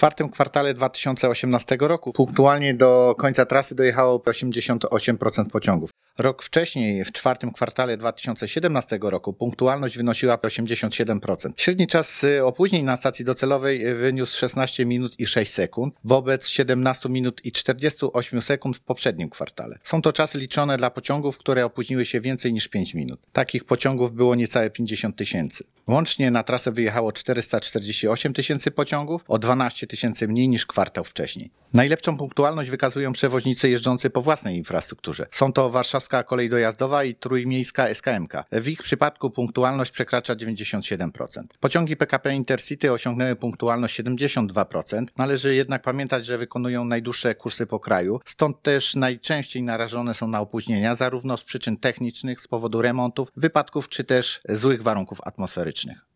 czwartym kwartale 2018 roku punktualnie do końca trasy dojechało 88% pociągów. Rok wcześniej, w czwartym kwartale 2017 roku, punktualność wynosiła 87%. Średni czas opóźnień na stacji docelowej wyniósł 16 minut i 6 sekund, wobec 17 minut i 48 sekund w poprzednim kwartale. Są to czasy liczone dla pociągów, które opóźniły się więcej niż 5 minut. Takich pociągów było niecałe 50 tysięcy. Łącznie na trasę wyjechało 448 tysięcy pociągów, o 12 tysięcy mniej niż kwartał wcześniej. Najlepszą punktualność wykazują przewoźnicy jeżdżący po własnej infrastrukturze. Są to Warszawska Kolej Dojazdowa i Trójmiejska SKM-ka. W ich przypadku punktualność przekracza 97%. Pociągi PKP Intercity osiągnęły punktualność 72%. Należy jednak pamiętać, że wykonują najdłuższe kursy po kraju, stąd też najczęściej narażone są na opóźnienia, zarówno z przyczyn technicznych, z powodu remontów, wypadków, czy też złych warunków atmosferycznych.